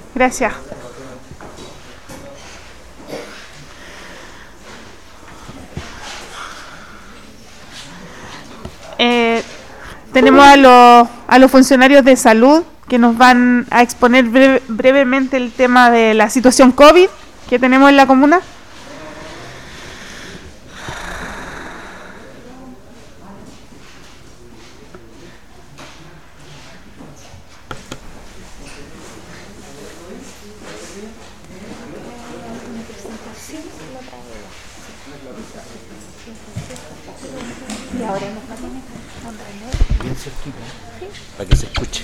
Gracias. Tenemos a los funcionarios de salud que nos van a exponer brevemente el tema de la situación COVID que tenemos en la comuna. Bien cerquita, para que se escuche.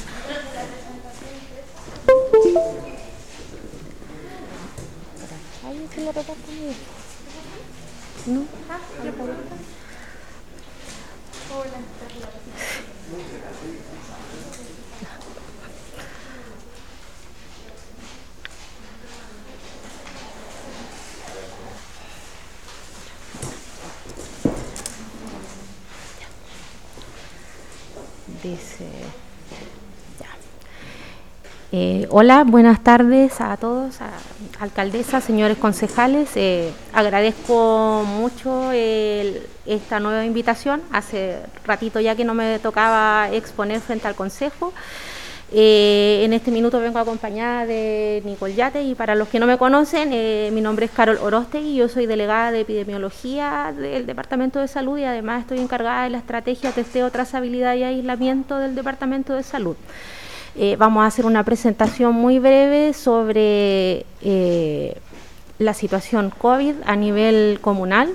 Dice, hola, buenas tardes a todos, alcaldesa, señores concejales. Agradezco mucho esta nueva invitación. Hace ratito ya que no me tocaba exponer frente al Consejo. En este minuto vengo acompañada de Nicole Yate y para los que no me conocen, mi nombre es Carol Orostegui y yo soy delegada de epidemiología del Departamento de Salud y además estoy encargada de la estrategia testeo, trazabilidad y aislamiento del Departamento de Salud. Vamos a hacer una presentación muy breve sobre la situación COVID a nivel comunal.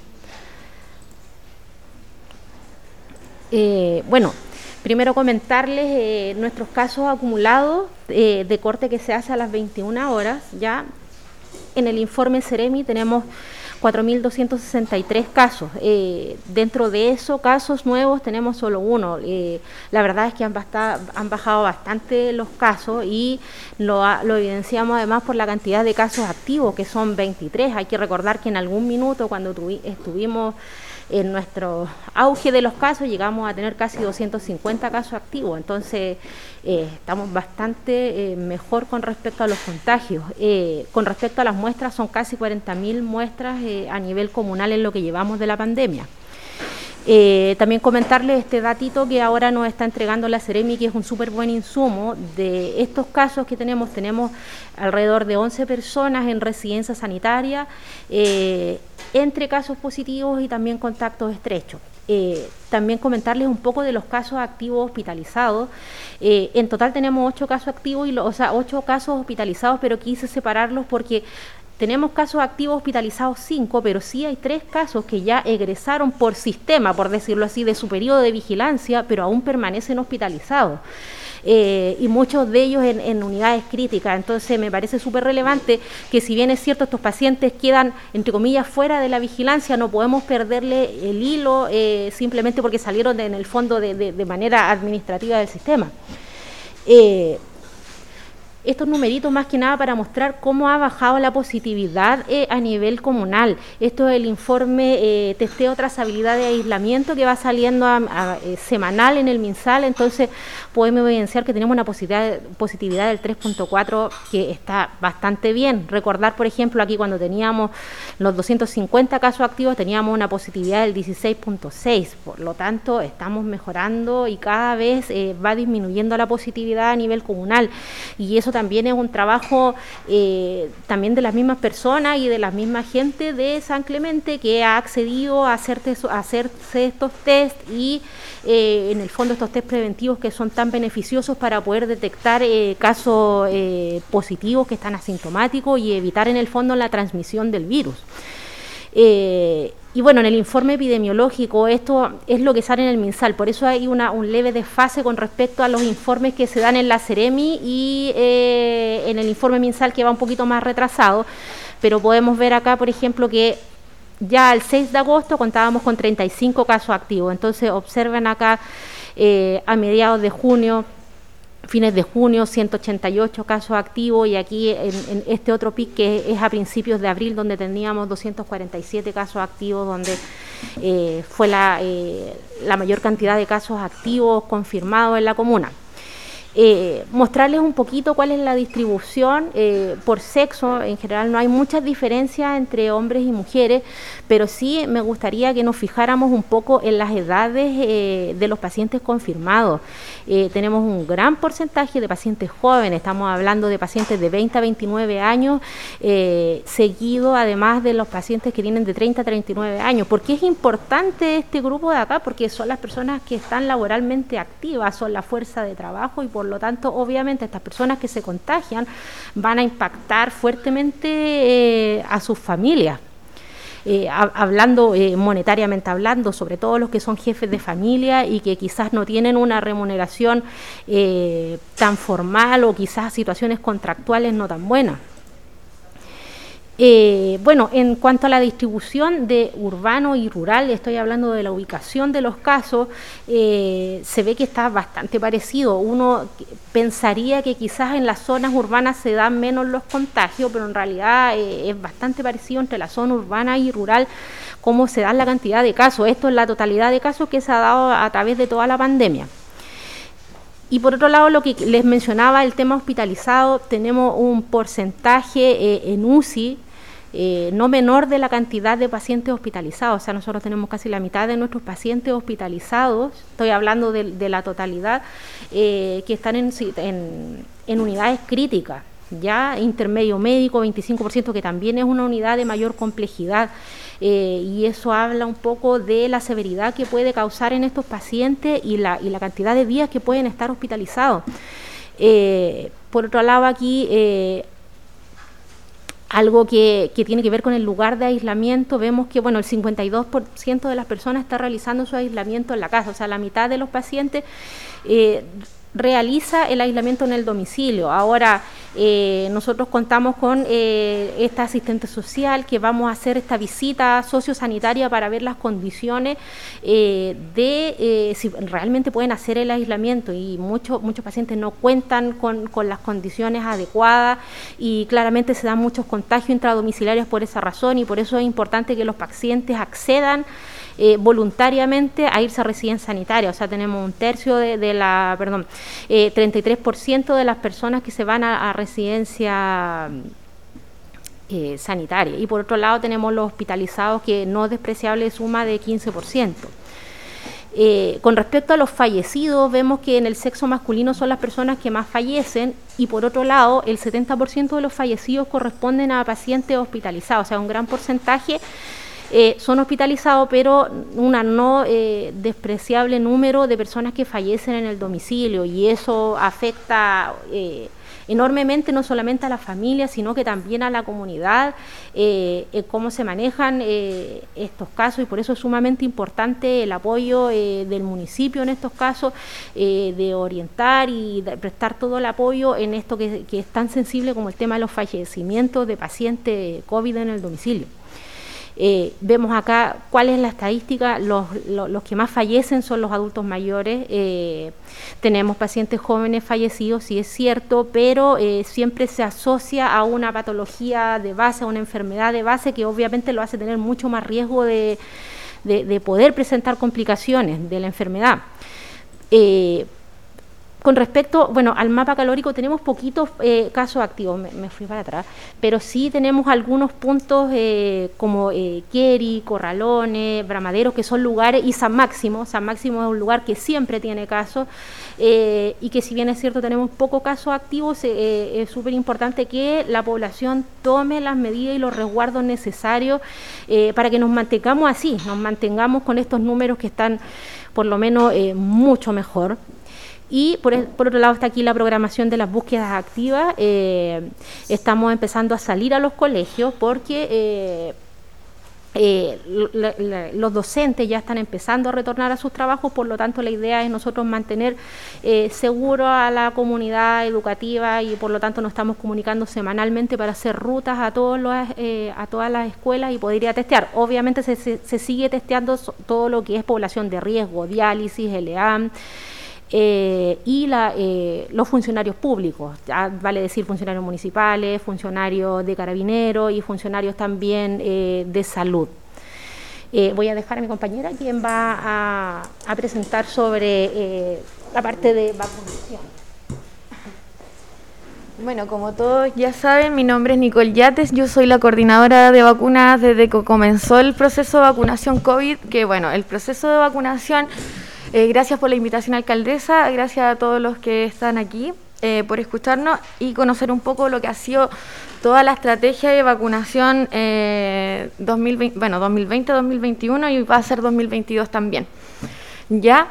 Primero comentarles nuestros casos acumulados de corte que se hace a las 21 horas. Ya en el informe Ceremi tenemos 4.263 casos. Dentro de esos casos nuevos tenemos solo uno. La verdad es que han bajado bastante los casos y lo evidenciamos además por la cantidad de casos activos, que son 23. Hay que recordar que en algún minuto cuando estuvimos en nuestro auge de los casos llegamos a tener casi 250 casos activos, entonces estamos bastante mejor con respecto a los contagios. Con respecto a las muestras, son casi 40.000 muestras a nivel comunal en lo que llevamos de la pandemia. También comentarles este datito que ahora nos está entregando la Ceremi, que es un súper buen insumo. De estos casos que tenemos alrededor de 11 personas en residencia sanitaria, entre casos positivos y también contactos estrechos. También comentarles un poco de los casos activos hospitalizados. En total tenemos 8 casos activos, 8 casos hospitalizados, pero quise separarlos porque tenemos casos activos hospitalizados 5, pero sí hay 3 casos que ya egresaron por sistema, por decirlo así, de su periodo de vigilancia, pero aún permanecen hospitalizados. Y muchos de ellos en unidades críticas. Entonces me parece súper relevante que, si bien es cierto, estos pacientes quedan, entre comillas, fuera de la vigilancia, no podemos perderle el hilo simplemente porque salieron en el fondo de manera administrativa del sistema. Estos numeritos más que nada para mostrar cómo ha bajado la positividad a nivel comunal. Esto es el informe testeo, trazabilidad y aislamiento que va saliendo semanal en el MinSal. Entonces podemos evidenciar que tenemos una positividad del 3.4 que está bastante bien. Recordar, por ejemplo, aquí cuando teníamos los 250 casos activos teníamos una positividad del 16.6. Por lo tanto, estamos mejorando y cada vez va disminuyendo la positividad a nivel comunal. Y eso también es un trabajo también de las mismas personas y de la misma gente de San Clemente, que ha accedido a hacerse estos test y en el fondo estos test preventivos que son tan beneficiosos para poder detectar casos positivos que están asintomáticos y evitar en el fondo la transmisión del virus. Y bueno, en el informe epidemiológico esto es lo que sale en el MinSal, por eso hay un leve desfase con respecto a los informes que se dan en la Ceremi y en el informe MinSal, que va un poquito más retrasado, pero podemos ver acá, por ejemplo, que ya el 6 de agosto contábamos con 35 casos activos. Entonces observen acá a mediados de junio, fines de junio, 188 casos activos, y aquí en este otro pic que es a principios de abril, donde teníamos 247 casos activos, donde fue la mayor cantidad de casos activos confirmados en la comuna. mostrarles un poquito cuál es la distribución por sexo. En general no hay muchas diferencias entre hombres y mujeres, pero sí me gustaría que nos fijáramos un poco en las edades de los pacientes confirmados. Tenemos un gran porcentaje de pacientes jóvenes, estamos hablando de pacientes de 20 a 29 años, seguido además de los pacientes que tienen de 30 a 39 años. ¿Por qué es importante este grupo de acá? Porque son las personas que están laboralmente activas, son la fuerza de trabajo y por lo tanto obviamente estas personas que se contagian van a impactar fuertemente a sus familias. Hablando monetariamente hablando, sobre todo los que son jefes de familia y que quizás no tienen una remuneración tan formal o quizás situaciones contractuales no tan buenas. Bueno, en cuanto a la distribución de urbano y rural, estoy hablando de la ubicación de los casos, se ve que está bastante parecido. Uno pensaría que quizás en las zonas urbanas se dan menos los contagios, pero en realidad es bastante parecido entre la zona urbana y rural cómo se da la cantidad de casos. Esto es la totalidad de casos que se ha dado a través de toda la pandemia. Y por otro lado, lo que les mencionaba, el tema hospitalizado, tenemos un porcentaje en UCI no menor de la cantidad de pacientes hospitalizados. O sea, nosotros tenemos casi la mitad de nuestros pacientes hospitalizados, estoy hablando de la totalidad, que están en unidades críticas, ya intermedio médico, 25%, que también es una unidad de mayor complejidad. Y eso habla un poco de la severidad que puede causar en estos pacientes y la cantidad de días que pueden estar hospitalizados. Por otro lado, aquí algo que tiene que ver con el lugar de aislamiento, vemos que bueno, el 52% de las personas está realizando su aislamiento en la casa, o sea, la mitad de los pacientes realiza el aislamiento en el domicilio. Ahora, nosotros contamos con esta asistente social que vamos a hacer esta visita sociosanitaria para ver las condiciones de si realmente pueden hacer el aislamiento, y muchos pacientes no cuentan con las condiciones adecuadas y claramente se dan muchos contagios intradomiciliarios por esa razón, y por eso es importante que los pacientes accedan voluntariamente a irse a residencia sanitaria. O sea, tenemos un tercio 33% de las personas que se van a residencia sanitaria. Y por otro lado tenemos los hospitalizados, que no es despreciable, suma de 15%. Con respecto a los fallecidos, vemos que en el sexo masculino son las personas que más fallecen, y por otro lado el 70% de los fallecidos corresponden a pacientes hospitalizados. O sea, un gran porcentaje son hospitalizados, pero una no despreciable número de personas que fallecen en el domicilio, y eso afecta enormemente no solamente a la familia, sino que también a la comunidad, cómo se manejan estos casos, y por eso es sumamente importante el apoyo del municipio en estos casos, de orientar y de prestar todo el apoyo en esto que es tan sensible como el tema de los fallecimientos de pacientes COVID en el domicilio. Vemos acá cuál es la estadística. Los que más fallecen son los adultos mayores. Tenemos pacientes jóvenes fallecidos, sí es cierto, pero siempre se asocia a una patología de base, a una enfermedad de base, que obviamente lo hace tener mucho más riesgo de poder presentar complicaciones de la enfermedad. Con respecto, bueno, al mapa calórico, tenemos poquitos casos activos, me fui para atrás, pero sí tenemos algunos puntos como Queri, Corralones, Bramaderos, que son lugares, y San Máximo es un lugar que siempre tiene casos, y que si bien es cierto tenemos pocos casos activos, es súper importante que la población tome las medidas y los resguardos necesarios para que nos mantengamos así, nos mantengamos con estos números que están por lo menos mucho mejor. Y por otro lado está aquí la programación de las búsquedas activas. Estamos empezando a salir a los colegios porque los docentes ya están empezando a retornar a sus trabajos, por lo tanto la idea es nosotros mantener seguro a la comunidad educativa, y por lo tanto nos estamos comunicando semanalmente para hacer rutas a todas las escuelas y poder ir a testear. Obviamente se sigue testeando todo lo que es población de riesgo, diálisis, LEAM, y los funcionarios públicos, vale decir funcionarios municipales, funcionarios de carabineros y funcionarios también de salud. Voy a dejar a mi compañera, quien va a presentar sobre la parte de vacunación. Bueno, como todos ya saben, mi nombre es Nicole Yates, yo soy la coordinadora de vacunas desde que comenzó el proceso de vacunación COVID, que bueno, el proceso de vacunación, gracias por la invitación, alcaldesa, gracias a todos los que están aquí por escucharnos y conocer un poco lo que ha sido toda la estrategia de vacunación 2020-2021 y va a ser 2022 también. ¿Ya?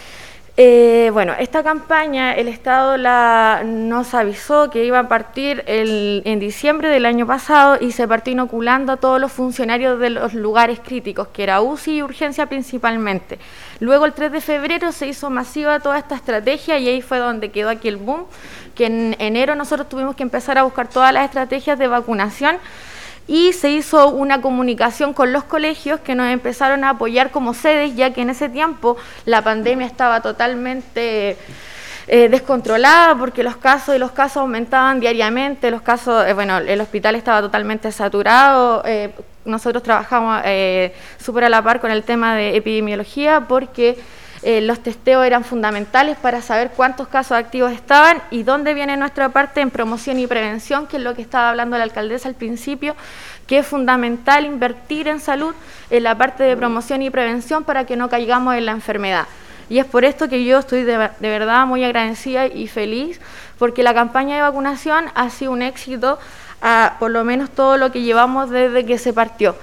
Bueno, esta campaña el Estado nos avisó que iba a partir en diciembre del año pasado y se partió inoculando a todos los funcionarios de los lugares críticos, que era UCI y urgencia principalmente. Luego el 3 de febrero se hizo masiva toda esta estrategia y ahí fue donde quedó aquí el boom, que en enero nosotros tuvimos que empezar a buscar todas las estrategias de vacunación y se hizo una comunicación con los colegios que nos empezaron a apoyar como sedes, ya que en ese tiempo la pandemia estaba totalmente descontrolada porque los casos aumentaban diariamente, el hospital estaba totalmente saturado, nosotros trabajamos súper a la par con el tema de epidemiología porque los testeos eran fundamentales para saber cuántos casos activos estaban y dónde viene nuestra parte en promoción y prevención, que es lo que estaba hablando la alcaldesa al principio, que es fundamental invertir en salud en la parte de promoción y prevención para que no caigamos en la enfermedad. Y es por esto que yo estoy de verdad muy agradecida y feliz, porque la campaña de vacunación ha sido un éxito, por lo menos todo lo que llevamos desde que se partió.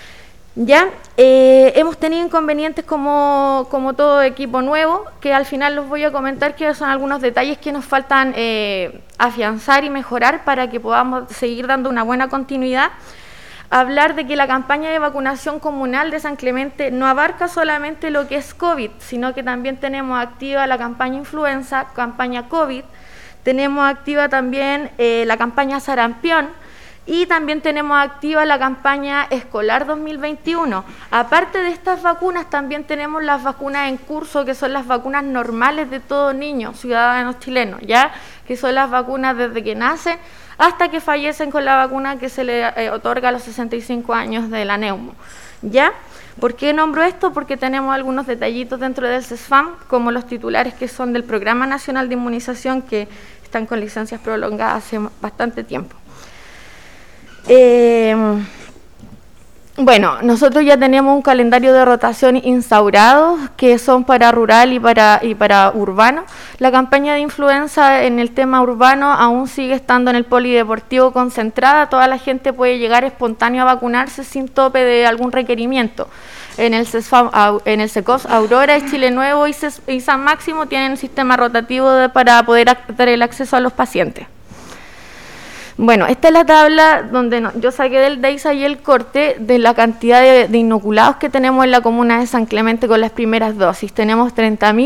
Ya hemos tenido inconvenientes como todo equipo nuevo, que al final los voy a comentar, que son algunos detalles que nos faltan afianzar y mejorar para que podamos seguir dando una buena continuidad. Hablar de que la campaña de vacunación comunal de San Clemente no abarca solamente lo que es COVID, sino que también tenemos activa la campaña influenza, campaña COVID, tenemos activa también la campaña sarampión, y también tenemos activa la campaña escolar 2021. Aparte de estas vacunas, también tenemos las vacunas en curso, que son las vacunas normales de todo niño, ciudadanos chilenos, ¿ya? Que son las vacunas desde que nacen hasta que fallecen con la vacuna que se le otorga a los 65 años de la neumo, ¿ya? ¿Por qué nombro esto? Porque tenemos algunos detallitos dentro del CESFAM, como los titulares que son del Programa Nacional de Inmunización, que están con licencias prolongadas hace bastante tiempo. Bueno, nosotros ya tenemos un calendario de rotación instaurado que son para rural y para urbano. La campaña de influenza en el tema urbano aún sigue estando en el polideportivo concentrada. Toda la gente puede llegar espontáneo a vacunarse sin tope de algún requerimiento. En el SECOS Aurora y Chile Nuevo y San Máximo tienen un sistema rotativo para poder dar el acceso a los pacientes. Bueno, esta es la tabla donde yo saqué del DEISA y el corte de la cantidad de inoculados que tenemos en la comuna de San Clemente con las primeras dosis. Tenemos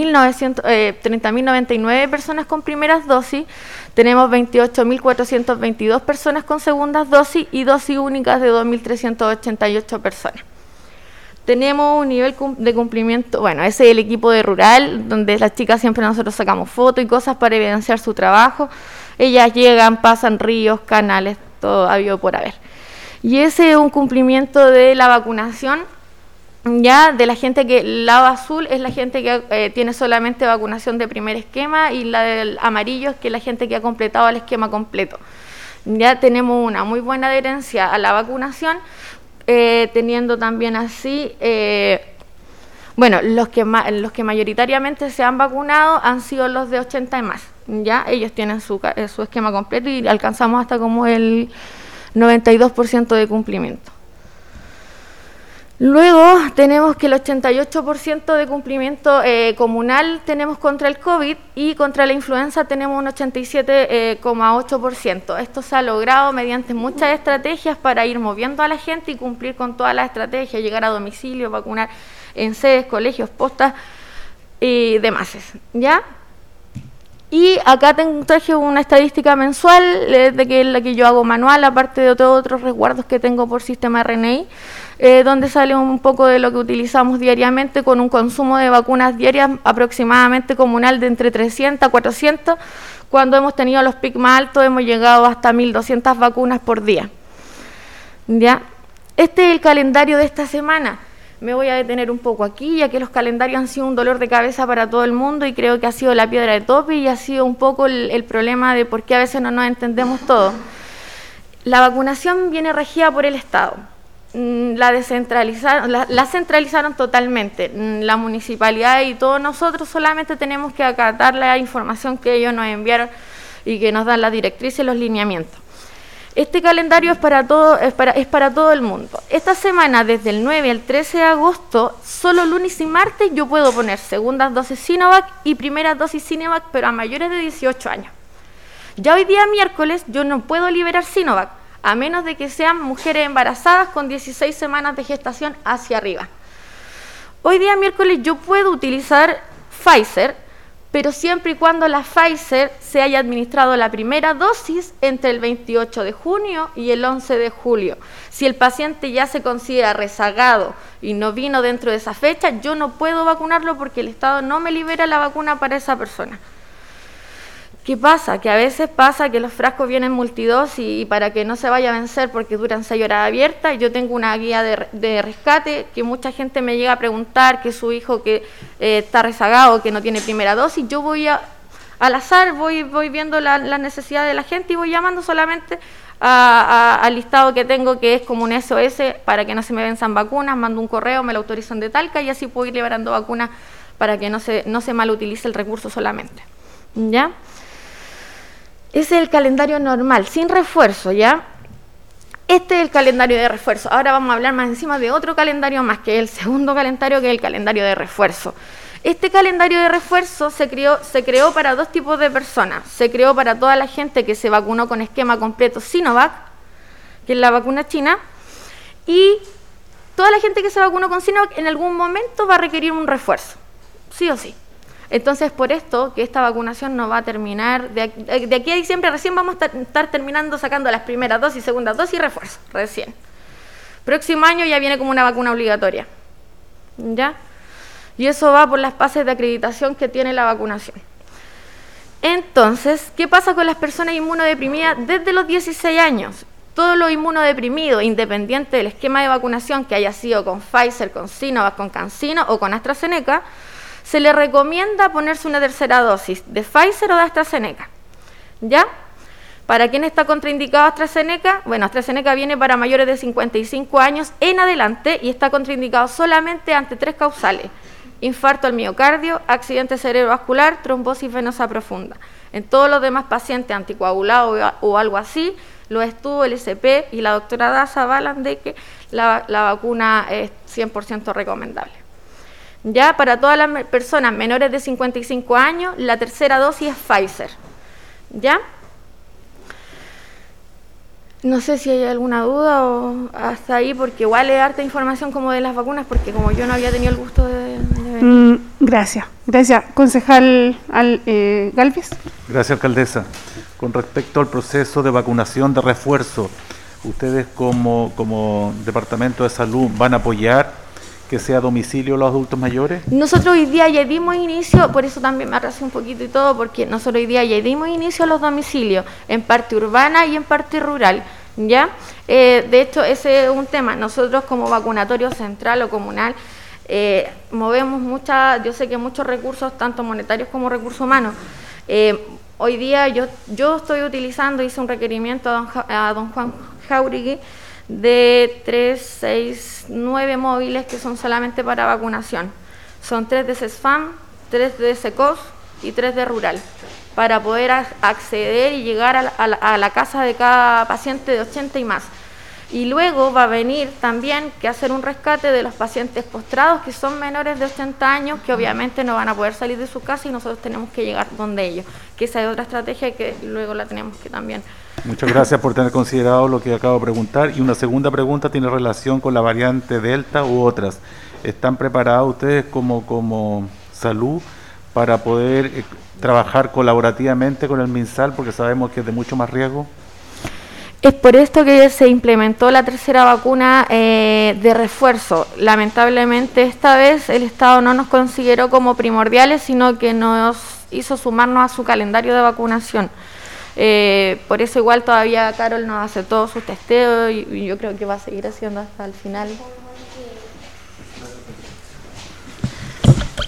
30.099 personas con primeras dosis, tenemos 28.422 personas con segundas dosis y dosis únicas de 2.388 personas. Tenemos un nivel de cumplimiento, bueno, ese es el equipo de rural, donde las chicas siempre nosotros sacamos fotos y cosas para evidenciar su trabajo. Ellas llegan, pasan ríos, canales, todo habido por haber. Y ese es un cumplimiento de la vacunación, ya de la gente que, el lado azul es la gente que tiene solamente vacunación de primer esquema y la del amarillo es que la gente que ha completado el esquema completo. Ya tenemos una muy buena adherencia a la vacunación, teniendo también así, bueno, los que mayoritariamente se han vacunado han sido los de 80 y más, ya ellos tienen su esquema completo y alcanzamos hasta como el 92% de cumplimiento. Luego tenemos que el 88% de cumplimiento comunal tenemos contra el COVID y contra la influenza tenemos un 87,8%. Esto se ha logrado mediante muchas estrategias para ir moviendo a la gente y cumplir con todas las estrategias, llegar a domicilio, vacunar en sedes, colegios, postas y demás, ¿ya? Y acá traje una estadística mensual de que la que yo hago manual, aparte de todos otros resguardos que tengo por sistema RNI, donde sale un poco de lo que utilizamos diariamente con un consumo de vacunas diarias aproximadamente comunal de entre 300 a 400. Cuando hemos tenido los picos más altos hemos llegado hasta 1.200 vacunas por día. ¿Ya? Este es el calendario de esta semana. Me voy a detener un poco aquí, ya que los calendarios han sido un dolor de cabeza para todo el mundo y creo que ha sido la piedra de tope y ha sido un poco el problema de por qué a veces no nos entendemos todo. La vacunación viene regida por el Estado. La centralizaron totalmente. La municipalidad y todos nosotros solamente tenemos que acatar la información que ellos nos enviaron y que nos dan las directrices y los lineamientos. Este calendario es para todo el mundo. Esta semana, desde el 9 al 13 de agosto, solo lunes y martes yo puedo poner segundas dosis Sinovac y primeras dosis Sinovac, pero a mayores de 18 años. Ya hoy día miércoles yo no puedo liberar Sinovac, a menos de que sean mujeres embarazadas con 16 semanas de gestación hacia arriba. Hoy día miércoles yo puedo utilizar Pfizer, pero siempre y cuando la Pfizer se haya administrado la primera dosis entre el 28 de junio y el 11 de julio. Si el paciente ya se considera rezagado y no vino dentro de esa fecha, yo no puedo vacunarlo porque el Estado no me libera la vacuna para esa persona. ¿Qué pasa? Que a veces pasa que los frascos vienen multidosis y para que no se vaya a vencer porque duran 6 horas abiertas, yo tengo una guía de rescate que mucha gente me llega a preguntar que su hijo que está rezagado, que no tiene primera dosis, yo voy al azar, voy viendo la necesidad de la gente y voy llamando solamente al listado que tengo, que es como un SOS para que no se me venzan vacunas, mando un correo, me lo autorizan de Talca y así puedo ir liberando vacunas para que no se malutilice el recurso solamente. ¿Ya? Ese es el calendario normal, sin refuerzo, ¿ya? Este es el calendario de refuerzo. Ahora vamos a hablar más encima de otro calendario más, que es el segundo calendario, que es el calendario de refuerzo. Este calendario de refuerzo se creó para dos tipos de personas. Se creó para toda la gente que se vacunó con esquema completo Sinovac, que es la vacuna china, y toda la gente que se vacunó con Sinovac en algún momento va a requerir un refuerzo, sí o sí. Entonces, por esto, que esta vacunación no va a terminar, de aquí a diciembre recién vamos a estar terminando sacando las primeras dosis, segundas dosis y refuerzo, recién. Próximo año ya viene como una vacuna obligatoria, ¿ya? Y eso va por las fases de acreditación que tiene la vacunación. Entonces, ¿qué pasa con las personas inmunodeprimidas desde los 16 años? Todos los inmunodeprimidos, independiente del esquema de vacunación que haya sido con Pfizer, con Sinovac, con CanSino o con AstraZeneca, se le recomienda ponerse una tercera dosis de Pfizer o de AstraZeneca, ¿ya? ¿Para quién está contraindicado AstraZeneca? Bueno, AstraZeneca viene para mayores de 55 años en adelante y está contraindicado solamente ante 3 causales: infarto al miocardio, accidente cerebrovascular, trombosis venosa profunda. En todos los demás pacientes anticoagulados o algo así, los estuvo el SP y la doctora Daza avalan de que la vacuna es 100% recomendable. Ya para todas las personas menores de 55 años, la tercera dosis es Pfizer. ¿Ya? No sé si hay alguna duda o hasta ahí, porque igual es harta información como de las vacunas, porque como yo no había tenido el gusto de venir. Gracias. Concejal Galvez. Gracias, alcaldesa. Con respecto al proceso de vacunación de refuerzo, ¿ustedes como Departamento de Salud van a apoyar que sea a domicilio los adultos mayores? Nosotros hoy día ya dimos inicio, por eso también me atrasé un poquito y todo, porque nosotros hoy día ya dimos inicio a los domicilios, en parte urbana y en parte rural, ¿ya? De hecho, ese es un tema. Nosotros como vacunatorio central o comunal movemos yo sé que muchos recursos, tanto monetarios como recursos humanos. Hoy día yo estoy utilizando, hice un requerimiento a don Juan Jauregui, de 3, 6, 9 móviles que son solamente para vacunación. Son 3 de CESFAM, 3 de SECOS y 3 de Rural, para poder acceder y llegar a la casa de cada paciente de 80 y más. Y luego va a venir también que hacer un rescate de los pacientes postrados que son menores de 80 años, que obviamente no van a poder salir de su casa y nosotros tenemos que llegar donde ellos, que esa es otra estrategia que luego la tenemos que también. Muchas gracias por tener considerado lo que acabo de preguntar. Y una segunda pregunta tiene relación con la variante Delta u otras. ¿Están preparados ustedes como salud para poder trabajar colaborativamente con el MinSal, porque sabemos que es de mucho más riesgo? Es por esto que se implementó la tercera vacuna de refuerzo. Lamentablemente esta vez el Estado no nos consideró como primordiales, sino que nos hizo sumarnos a su calendario de vacunación. Por eso igual todavía Carol nos hace todos sus testeos y yo creo que va a seguir haciendo hasta el final.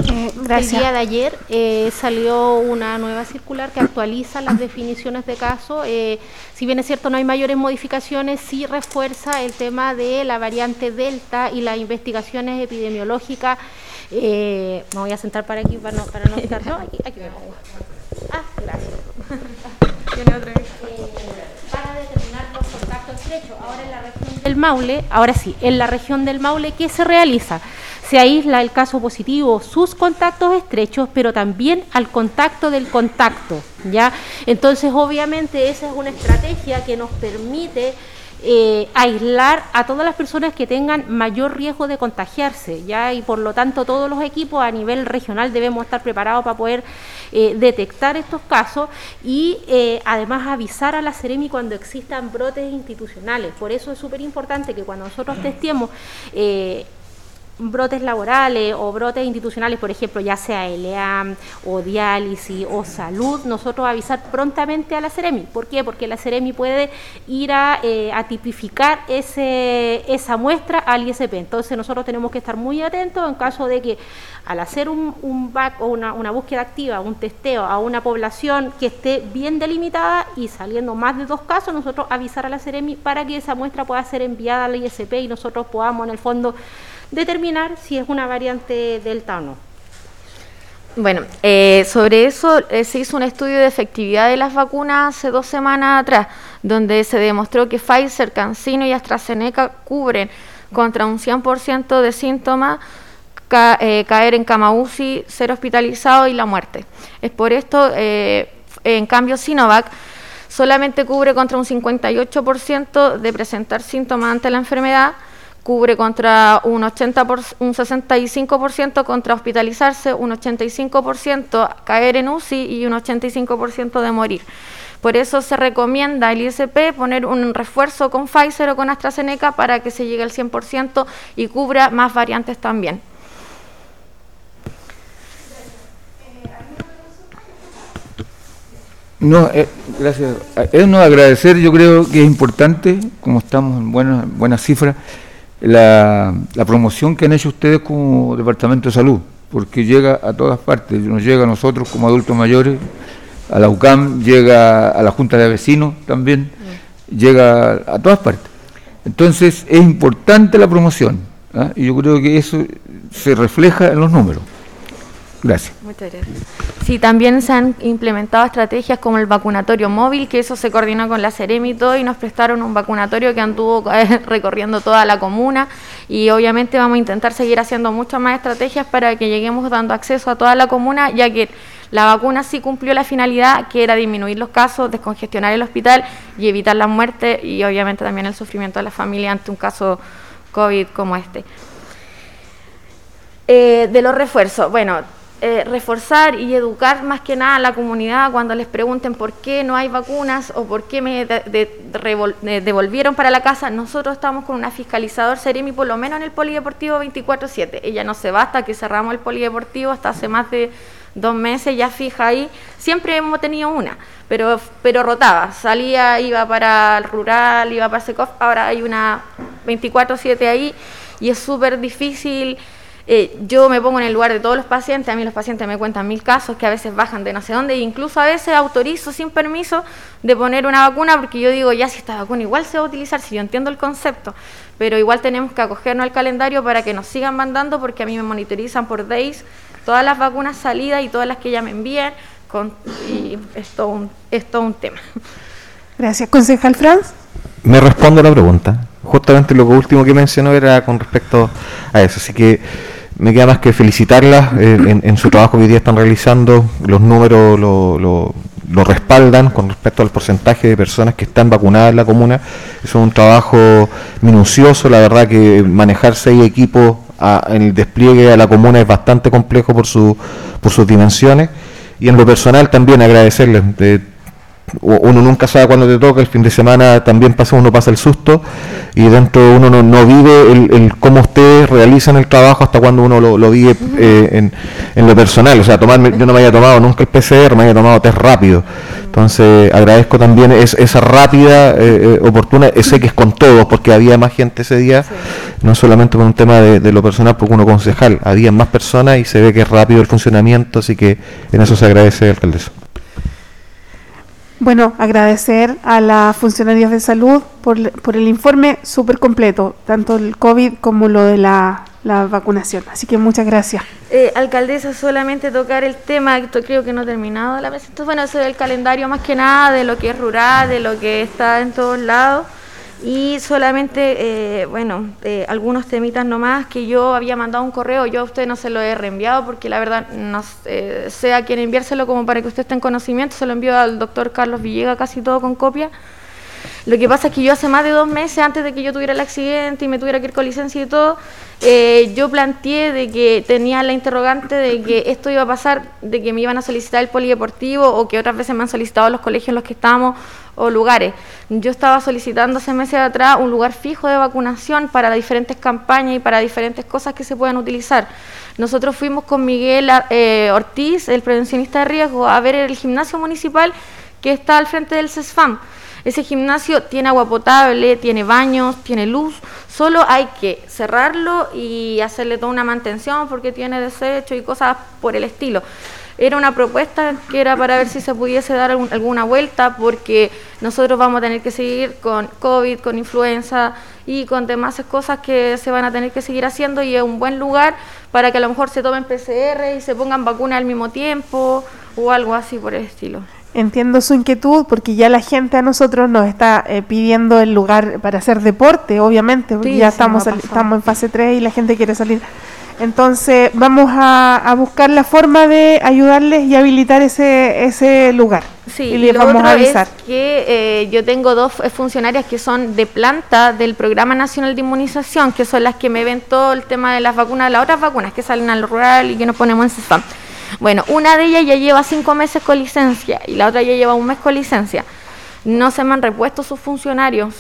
Gracias. El día de ayer salió una nueva circular que actualiza las definiciones de caso. Si bien es cierto no hay mayores modificaciones, sí refuerza el tema de la variante Delta y las investigaciones epidemiológicas. Me voy a sentar para aquí para no estar. No, aquí me pongo. Gracias. Tiene otra vez. Para determinar los contactos estrechos. Ahora en la región del Maule, en la región del Maule, ¿qué se realiza? Se aísla el caso positivo, sus contactos estrechos, pero también al contacto del contacto, ¿ya? Entonces, obviamente, esa es una estrategia que nos permite aislar a todas las personas que tengan mayor riesgo de contagiarse, ¿ya? Y por lo tanto, todos los equipos a nivel regional debemos estar preparados para poder detectar estos casos y además avisar a la Seremi cuando existan brotes institucionales. Por eso es súper importante que cuando nosotros testeemos brotes laborales o brotes institucionales, por ejemplo, ya sea ELEAM o diálisis o salud, nosotros avisar prontamente a la Seremi. ¿Por qué? Porque la Seremi puede ir a tipificar esa muestra al ISP. Entonces nosotros tenemos que estar muy atentos en caso de que al hacer un back o una búsqueda activa, un testeo a una población que esté bien delimitada y saliendo más de 2 casos, nosotros avisar a la Seremi para que esa muestra pueda ser enviada al ISP y nosotros podamos en el fondo determinar si es una variante Delta o no. Bueno, sobre eso se hizo un estudio de efectividad de las vacunas hace 2 semanas atrás, donde se demostró que Pfizer, CanSino y AstraZeneca cubren contra un 100% de síntomas, caer en cama UCI, ser hospitalizado y la muerte. Es por esto, en cambio, Sinovac solamente cubre contra un 58% de presentar síntomas ante la enfermedad, cubre contra un 65% contra hospitalizarse, un 85% caer en UCI y un 85% de morir. Por eso se recomienda al ISP poner un refuerzo con Pfizer o con AstraZeneca para que se llegue al 100% y cubra más variantes también. No, gracias. Es no agradecer, yo creo que es importante, como estamos en buenas cifras, la promoción que han hecho ustedes como Departamento de Salud, porque llega a todas partes, nos llega a nosotros como adultos mayores, a la UCAM, llega a la Junta de Vecinos también, llega a todas partes. Entonces es importante la promoción, ¿eh? Y yo creo que eso se refleja en los números. Gracias. Muchas gracias. Sí, también se han implementado estrategias como el vacunatorio móvil, que eso se coordinó con la Seremi y todo, y nos prestaron un vacunatorio que anduvo recorriendo toda la comuna, y obviamente vamos a intentar seguir haciendo muchas más estrategias para que lleguemos dando acceso a toda la comuna, ya que la vacuna sí cumplió la finalidad, que era disminuir los casos, descongestionar el hospital y evitar la muerte, y obviamente también el sufrimiento de la familia ante un caso COVID como este. De los refuerzos, bueno, reforzar y educar más que nada a la comunidad cuando les pregunten por qué no hay vacunas o por qué me devolvieron para la casa. Nosotros estamos con una fiscalizador Seremi, por lo menos en el polideportivo 24/7. Ella no se va hasta que cerramos el polideportivo, hasta hace más de 2 meses ya fija ahí. Siempre hemos tenido una, pero rotaba, salía, iba para el rural, iba para Secov. Ahora hay una 24/7 ahí y es súper difícil. Yo me pongo en el lugar de todos los pacientes, a mí los pacientes me cuentan 1000 casos que a veces bajan de no sé dónde, e incluso a veces autorizo sin permiso de poner una vacuna, porque yo digo, ya si esta vacuna igual se va a utilizar, si yo entiendo el concepto, pero igual tenemos que acogernos al calendario para que nos sigan mandando, porque a mí me monitorizan por days todas las vacunas salidas y todas las que ya me envíen, y es todo un tema. Gracias. Concejal Franz. Me respondo a la pregunta. Justamente lo último que mencionó era con respecto a eso, así que me queda más que felicitarlas en su trabajo que hoy día están realizando. Los números lo respaldan con respecto al porcentaje de personas que están vacunadas en la comuna. Es un trabajo minucioso, la verdad que manejar 6 equipos en el despliegue a la comuna es bastante complejo por sus dimensiones. Y en lo personal también agradecerles uno nunca sabe cuándo te toca, el fin de semana también uno pasa el susto, y dentro uno no vive el cómo ustedes realizan el trabajo hasta cuando uno lo vive en lo personal. O sea, yo no me había tomado nunca el PCR, me había tomado test rápido. Entonces agradezco también esa rápida, oportuna, sé que es con todos, porque había más gente ese día, no solamente por un tema de lo personal, porque uno concejal, había más personas y se ve que es rápido el funcionamiento, así que en eso se agradece, alcaldesa. Bueno, agradecer a las funcionarias de salud por el informe súper completo, tanto el COVID como lo de la vacunación. Así que muchas gracias. Alcaldesa, solamente tocar el tema, creo que no he terminado la presentación, bueno, eso del calendario más que nada, de lo que es rural, de lo que está en todos lados, y solamente, algunos temitas nomás, que yo había mandado un correo, yo a usted no se lo he reenviado, porque la verdad no sé a quién enviárselo como para que usted esté en conocimiento, se lo envío al doctor Carlos Villegas, casi todo con copia. Lo que pasa es que yo hace más de 2 meses, antes de que yo tuviera el accidente y me tuviera que ir con licencia y todo, yo planteé de que tenía la interrogante de que esto iba a pasar, de que me iban a solicitar el polideportivo, o que otras veces me han solicitado los colegios en los que estamos o lugares. Yo estaba solicitando hace meses atrás un lugar fijo de vacunación para diferentes campañas y para diferentes cosas que se puedan utilizar. Nosotros fuimos con Miguel Ortiz, el prevencionista de riesgo, a ver el gimnasio municipal que está al frente del CESFAM. Ese gimnasio tiene agua potable, tiene baños, tiene luz, solo hay que cerrarlo y hacerle toda una mantención porque tiene desecho y cosas por el estilo. Era una propuesta que era para ver si se pudiese dar alguna vuelta, porque nosotros vamos a tener que seguir con COVID, con influenza y con demás cosas que se van a tener que seguir haciendo, y es un buen lugar para que a lo mejor se tomen PCR y se pongan vacunas al mismo tiempo o algo así por el estilo. Entiendo su inquietud, porque ya la gente a nosotros nos está pidiendo el lugar para hacer deporte, obviamente, porque ya estamos en fase 3 y la gente quiere salir. Entonces vamos a buscar la forma de ayudarles y habilitar ese lugar. Sí, y les vamos a avisar. Es que yo tengo 2 funcionarias que son de planta del Programa Nacional de Inmunización, que son las que me ven todo el tema de las vacunas, las otras vacunas que salen al rural y que nos ponemos en CESFAM. Bueno, una de ellas ya lleva 5 meses con licencia y la otra ya lleva 1 mes con licencia. No se me han repuesto sus funcionarios.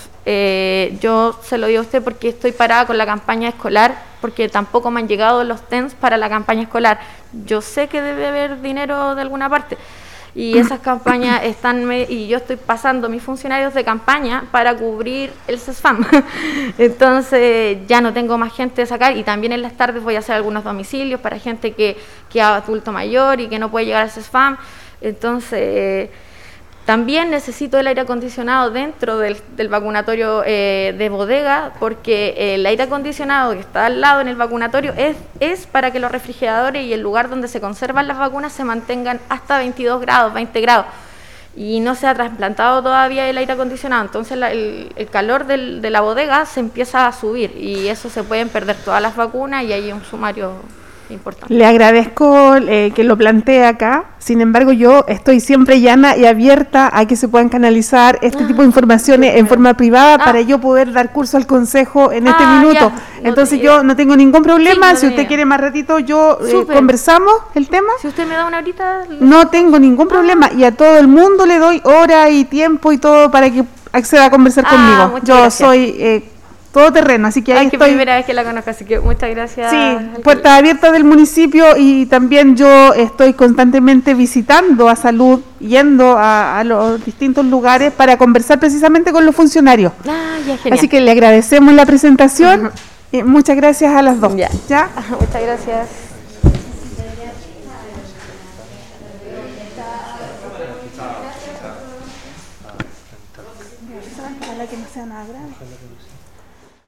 Yo se lo digo a usted porque estoy parada con la campaña escolar, porque tampoco me han llegado los TENS para la campaña escolar. Yo sé que debe haber dinero de alguna parte, y esas campañas están, y yo estoy pasando mis funcionarios de campaña para cubrir el CESFAM. Entonces ya no tengo más gente de sacar, y también en las tardes voy a hacer algunos domicilios para gente que es adulto mayor y que no puede llegar al CESFAM. Entonces también necesito el aire acondicionado dentro del vacunatorio de bodega, porque el aire acondicionado que está al lado en el vacunatorio es para que los refrigeradores y el lugar donde se conservan las vacunas se mantengan hasta 22 grados, 20 grados. Y no se ha trasplantado todavía el aire acondicionado, entonces el calor de la bodega se empieza a subir, y eso se pueden perder todas las vacunas, y hay un sumario importante. Le agradezco que lo plantee acá. Sin embargo, yo estoy siempre llana y abierta a que se puedan canalizar este tipo de informaciones en forma privada para yo poder dar curso al consejo en este minuto. Entonces yo no tengo ningún problema. Si usted quiere más ratito, conversamos el tema. Si usted me da una horita... No tengo ningún problema, y a todo el mundo le doy hora y tiempo y todo para que acceda a conversar conmigo. Yo gracias. Soy... todo terreno, así que ahí estoy. Primera vez que la conozco, así que muchas gracias. Sí, puertas abiertas del municipio, y también yo estoy constantemente visitando a salud, yendo a los distintos lugares para conversar precisamente con los funcionarios. Así que le agradecemos la presentación y muchas gracias a las 2. ¿Ya? Muchas gracias. Ojalá que no sea nada grave.